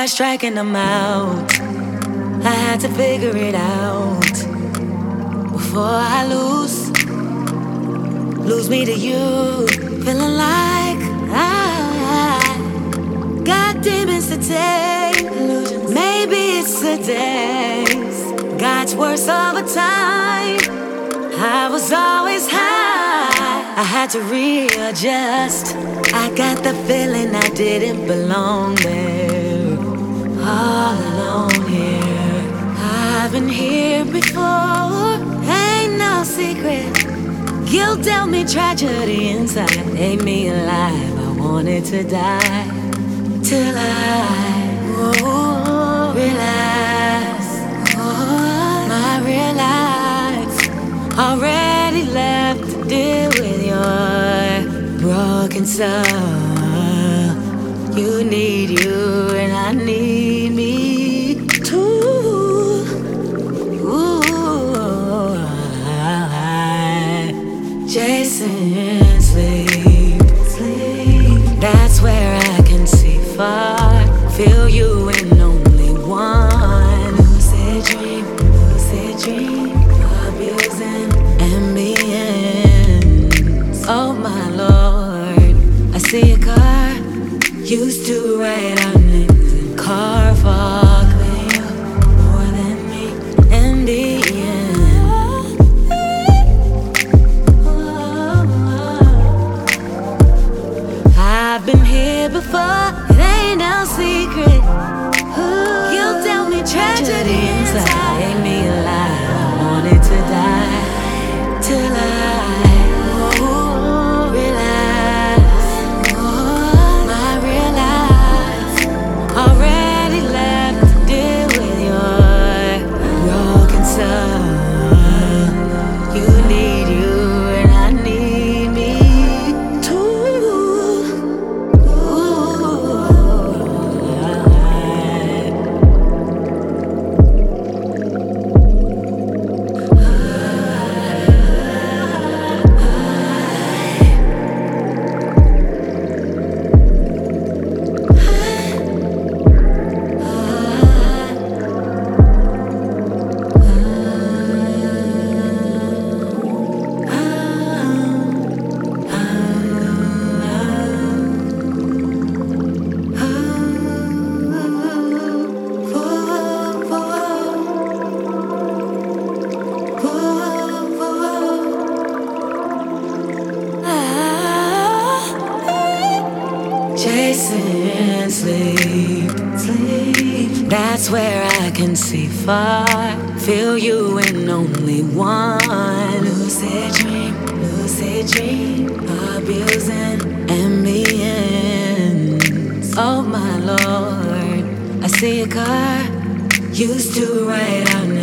start striking them out. I had to figure it out before I lose me to you. Feeling like I got demons to take. Maybe it's the days. God's worst all the time. I was always high. I had to readjust. I got the feeling I didn't belong there. All alone here. I've been here before. Ain't no secret. Guilt dealt me tragedy inside. Made me alive. I wanted to die till I realize my real life already left to deal with your broken soul. You need you and I need me too. Chasing sleep. That's where I can see far. Feel you in only one. Lucid dream, abusing ambience. Oh my Lord, I see a car. Used to write our names in car fog. You more than me in the end. I've been here before, it ain't no secret. Guilt dealt me tragedy inside. Made me alive, I wanted to die till I realize my real life already left to deal with your broken soul. You need you and I need me too. Chasing sleep. That's where I can see far. Feel you in only one. Lucid dream, abusing ambience. Oh my Lord, I see a car. Used to write our